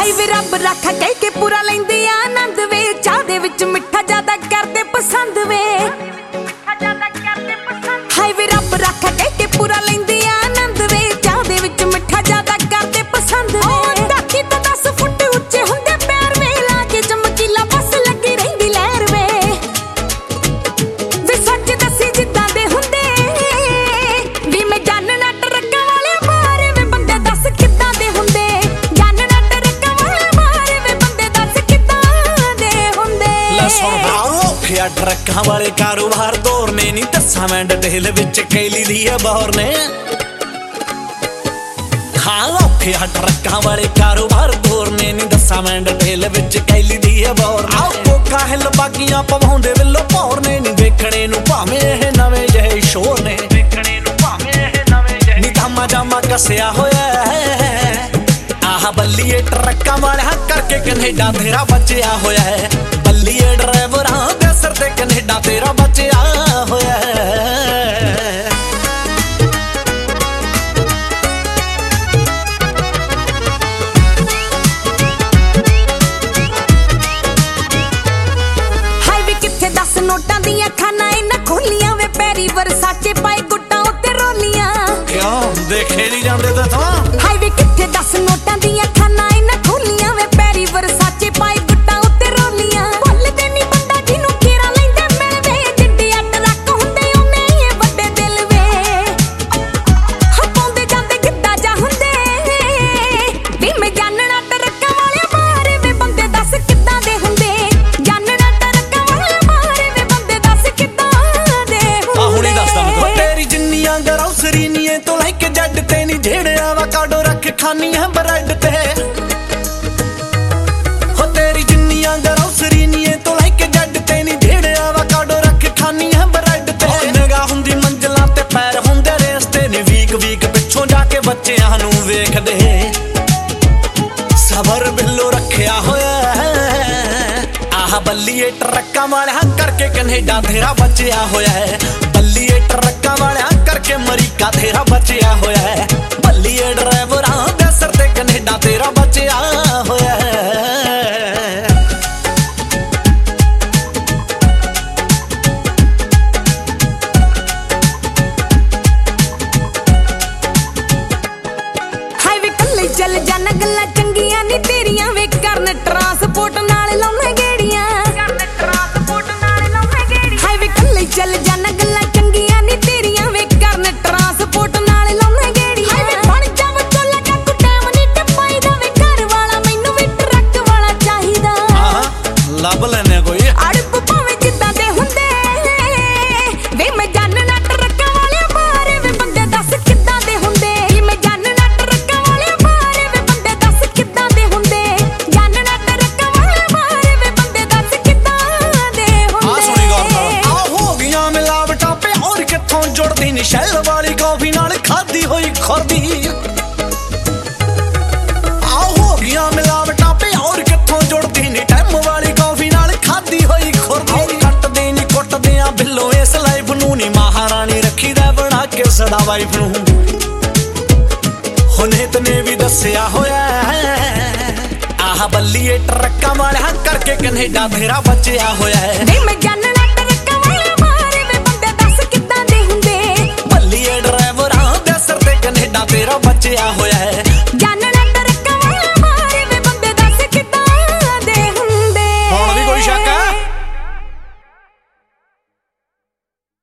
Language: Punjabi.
ਹਾਈ ਵੇ ਰੱਬ ਰੱਖਾ ਕਹਿ ਕੇ ਪੂਰਾ ਲੈਂਦੇ ਆਨੰਦ ਵੇ ਚਾਹ ਦੇ ਵਿੱਚ ਮਿੱਠਾ ਜ਼ਿਆਦਾ ਕਰਦੇ ਪਸੰਦ ਵੇ ਹਾਈ ਵੇ ਰੱਬ ਰੱਖਾ ਕਹਿ ਕੇ ਪੂਰਾ ਲੈਂਦੇ ਆਨੰਦ ਵੇ ਚਾਹ ਦੇ ਵਿੱਚ ਮਿੱਠਾ ਜ਼ਿਆਦਾ ਕਰਦੇ ਪਸੰਦ ਵੇ ਦਾਤੀ ਤਾਂ 10 ਫੁੱਟ ਉੱਚੇ ਹੁੰਦੇ ਪੈਰ ਵੇ ਲਾ ਕੇ ਚਮਕੀਲਾ ਬਸ ਲੱਗੀ ਰਹਿੰਦੀ ਲਹਿਰ ਵੇ ਸੱਚ ਦੱਸੀ ਜਿੱਦਾਂ ਦੇ ਹੁੰਦੇ ਵੀ ਮੈਂ ਜਾਣਨਾ ਟਰੱਕਾਂ ਵਾਲੇ ਮਾਰੇ ਵੇ ਬੰਦੇ ਦੱਸ ਕਿੱਦਾਂ ਦੇ ਹੁੰਦੇ ਜਾਣਨਾ ਟਰੱਕਾਂ ਵਾਲੇ ਮਾਰੇ ਵੇ ਬੰਦੇ ਦੱਸ ਕਿੱਦਾਂ ਦੇ ਹੁੰਦੇ ਲੈ ਸੁਣ ਫਿਆ ਟਰੱਕਾਂ ਵਾਲੇ ਕਾਰੋਬਾਰ ਦੌਰ ਨੇ ਨਹੀਂ ਦੱਸਾਂ ਮੈਂ ਡਿਟੇਲ ਵਿੱਚ ਕੈਲੀ ਦੀ ਹੈ ਬੌਰ ਨੇ ਹਾਂ ਫਿਆ ਟਰੱਕਾਂ ਵਾਲੇ ਕਾਰੋਬਾਰ ਦੌਰ ਨੇ ਨਹੀਂ ਦੱਸਾਂ ਮੈਂ ਡਿਟੇਲ ਵਿੱਚ ਕੈਲੀ ਦੀ ਹੈ ਬੌਰ ਆਹ ਕੋਕਾ ਹਿੱਲ ਬਾਗੀਆਂ ਪਵਾਉਂਦੇ ਵਿੱਲੋ ਭੌਰ ਨੇ ਨਹੀਂ ਵੇਖਣੇ ਨੂੰ ਭਾਵੇਂ ਇਹ ਨਵੇਂ ਜਿਹੇ ਸ਼ੋਰ ਨੇ ਵੇਖਣੇ ਨੂੰ ਭਾਵੇਂ ਇਹ ਨਵੇਂ ਜਿਹੇ ਨੀ ਧਾਮਾ ਜਾਮਾ ਕੱਸਿਆ ਹੋਇਆ ਆਹ ਬੱਲੀਏ ਟਰੱਕਾਂ ਵਾਲਿਆਂ ਕਰਕੇ ਕੈਨੇਡਾ ਤੇਰਾ ਬਚਿਆ ਹੋਇਆ ਹੈ ਬੱਲੀਏ ਡਰਾਈਵਰਾਂ ਦੇ ਸਿਰ ਤੇ ਕੈਨੇਡਾ ਤੇਰਾ ਬਚਿਆ ਹੋਇਆ ਹੈ ਹਾਈ ਵੇ ਕਿੱਥੇ 10 ਨੋਟਾਂ ਦੀਆਂ ਖਾਨਾ ਇਹਨਾਂ ਖੋਲੀਆਂ ਵੇ ਪੈਰੀ ਵਰਸਾਚੇ ਪਾਏ ਗੁੱਟਾਂ ਉੱਤੇ ਰੋਲੀਆਂ ਕਿਉਂ ਦੇਖੇ ਨਹੀਂ ਜਾਂਦੇ ਤਾਂ ਹਾਈ ਵੇ ਕਿੱਥੇ 10 ਨੋਟਾਂ ਦੀਆਂ ਖਾਨਾ ਇਹਨਾਂ ਖੋਲੀਆਂ ਵੇ ਪੈਰੀ ਵਰਸਾਚੇ ਪਾਏ ਗੁੱਟਾਂ ਉੱਤੇ ਰੋਲੀਆਂ ਭੁੱਲਦੇ ਨਹੀਂ ਬੰਦਾ ਜਿਹਨੂੰ ਖੇਰਾ ਲੈਂਦੇ ਮਿਲ ਵੇ ਜਿੱਡੇ ਟਰੱਕ ਹੁੰਦੇ ਉਹਨੇ ਇਹ ਵੱਡੇ ਦਿਲ ਵੇ ਪਾਉਂਦੇ ਜਾਂਦੇ ਕਿੱਦਾਂ ਜਾ ਹੁੰਦੇ ਵੀ ਮੈਂ ਜਾਣਨਾ ਟਰੱਕਾਂ ਵਾਲੇ ਮਾਰੇ ਵੇ ਬੰਦੇ ਦੱਸ ਕਿੱਦਾਂ ਦੇ ਹੁੰਦੇ ਜਾਣਨਾ ਟਰੱਕਾਂ ਵਾਲੇ ਮਾਰੇ ਵੇ ਬੰਦੇ ਦੱਸ ਕਿੱਦਾਂ ਦੇ ਹੁੰਦੇ ਆ ਹੁਣੇ ਦੱਸਦਾ ਮੈਂ ਤੇਰੀ ਜਿੰਨੀਆਂ ਗਰੌਸਰੀ ਨੀਏ ਤੋਂ ਲੈ ਕੇ ਜੱਡ ਤੇ ਨਹੀਂ ਝੇੜਿਆ ਵਾ ਕਾਡੋ ਰੱਖ ਖਾਨੀ ਹੈ ਬ੍ਰੈਡ ਤੇ ਹੋ ਤੇਰੀ ਜਿੰਨੀਆਂ ਗਰੌਸਰੀ ਨੀਏ ਤੋਂ ਲੈ ਕੇ ਜੱਡ ਤੇ ਨਹੀਂ ਝੇੜਿਆ ਵਾ ਕਾਡੋ ਰੱਖ ਖਾਨੀ ਹੈ ਬ੍ਰੈਡ ਤੇ ਨਿਗਾਹ ਹੁੰਦੀ ਮੰਜ਼ਲਾਂ ਤੇ ਪੈਰ ਹੁੰਦੇ ਰਸਤੇ ਨੇ ਵੀਕ ਪਿੱਛੋਂ ਜਾ ਕੇ ਬੱਚਿਆਂ ਨੂੰ ਵੇਖਦੇ ਸਬਰ ਬਿੱਲੋ ਰੱਖਿਆ ਹੋਇਆ ਆਹ ਬੱਲੀਏ ਟਰੱਕਾਂ ਵਾਲਿਆਂ ਕਰਕੇ ਕੈਨੇਡਾ ਤੇਰਾ ਬਚਿਆ ਹੋਇਆ ਹੈ ਬੱਲੀਏ ਟਰੱਕਾਂ ਵਾਲਿਆਂ ਕਰਕੇ ਅਮਰੀਕਾ ਤੇਰਾ ਬਚਿਆ ਹੋਇਆ ਹੈ ਬੱਲੀਏ ਡਰਾਈਵਰਾਂ ਦੇ ਸਿਰ ਤੇ ਕੈਨੇਡਾ ਤੇਰਾ ਬਚਿਆ ਹੋਇਆ ਹੈ ਹਾਈ ਵੇ ਕੱਲੇ ਚੱਲ ਜਾਣਾ ਗੱਲਾਂ ਚੰਗੀਆਂ ਨੀ ਤੇਰੀਆਂ ਵੇ ਕਰਨ ਟਰਾਂਸਪੋਰਟ ਨਾਲ ਲਾਉਣਾ ਗੇੜੀਆਂ ਹਾਈ ਵੇ ਕੱਲੇ ਚੱਲ ਜਾਣਾ ਗੱਲਾਂ ਚੰਗੀਆਂ ਨੀ ਤੇਰੀਆਂ ਵੇ ਕਰਨ ਟਰਾਂਸਪੋਰਟ ਨਾਲ ਲਾਉਣਾ ਗੇੜੀਆਂ ਹਾਈ ਵੇ ਬਣ ਜਾ ਵਿਚੋਲਾ ਕਾਕੂ ਟਾਈਮ ਨੀ ਟਪਾਈਦਾ ਵੇ ਘਰ ਵਾਲਾ ਮੈਨੂੰ ਵੀ ਟਰੱਕ ਵਾਲਾ ਚਾਹੀਦਾ ਲੱਭ ਲੈਨੇ ਕੋਈ ਅੜਪ ਭਾਵੇਂ ਜਿੱਦਾਂ ਦੇ ਹੁੰਦੇ ਵੇ ਮੈਂ ਜਾਣਨਾ ਟਰੱਕਾਂ ਵਾਲੇ ਮਾਰੇ ਵੇ ਬੰਦੇ ਦੱਸ ਕਿੱਦਾਂ ਦੇ ਹੁੰਦੇ ਵੀ ਮੈਂ ਜਾਣਨਾ ਟਰੱਕਾਂ ਵਾਲੇ ਮਾਰੇ ਵੇ ਬੰਦੇ ਦੱਸ ਕਿੱਦਾਂ ਦੇ ਹੁੰਦੇ ਜਾਣਨਾ ਟਰੱਕਾਂ ਵਾਲੇ ਮਾਰੇ ਵੇ ਬੰਦੇ ਦੱਸ ਕਿੱਦਾਂ ਦੇ ਹੁੰਦੇ ਸੁਣੀ ਗੱਲ ਆ ਹੋ ਗਈਆਂ ਮਿਲਾਵਟਾਂ ਪੇ ਹੋਰ ਕਿੱਥੋਂ ਜੁੜਦੀ ਨੀ ਸ਼ੈਲ ਵਾਲੀ ਕਾਫੀ ਨਾਲ ਖਾਦੀ ਹੋਈ ਖੁਰਦੀ ਆ ਹੋ ਗਈਆਂ ਮਿਲਾਵਟਾਂ ਪੇ ਹੋਰ ਕਿੱਥੋਂ ਜੁੜਦੀ ਨੀ ਟੈਮ ਵਾਲੀ ਕਾਫੀ ਨਾਲ ਖਾਦੀ ਹੋਈ ਖੁਰਦੀ ਕੱਟਦੇ ਨੀ ਕੁੱਟਦੇ ਆ ਬਿੱਲੋ ਇਸ ਲਾਈਫ ਨੂੰ ਨੀ ਮਹਾਰਾਣੀ ਰੱਖੀਦਾ ਬਣਾ ਕੇ ਸਦਾ ਵਾਈਫ ਨੂੰ ਹੁਣੇ ਤਨੇ ਵੀ ਦੱਸਿਆ ਹੋਇਆ ਆਹ ਬੱਲੀਏ ਟਰੱਕਾਂ ਵਾਲਿਆਂ ਕਰਕੇ ਕੈਨੇਡਾ ਤੇਰਾ ਬਚਿਆ ਹੋਇਆ ਹੈ ਵੇ ਮੈਂ ਜਾਣਨਾ ਟਰੱਕਾਂ ਵਾਲੇ ਮਾਰੇ ਵੇ ਬੰਦੇ ਦੱਸ ਕਿੱਦਾਂ ਦੇ ਹੁੰਦੇ ਬੱਲੀਏ ਡਰਾਈਵਰਾਂ ਦੇ ਸਿਰ ਤੇ ਕੈਨੇਡਾ ਤੇਰਾ ਬਚਿਆ ਹੋਇਆ ਹੈ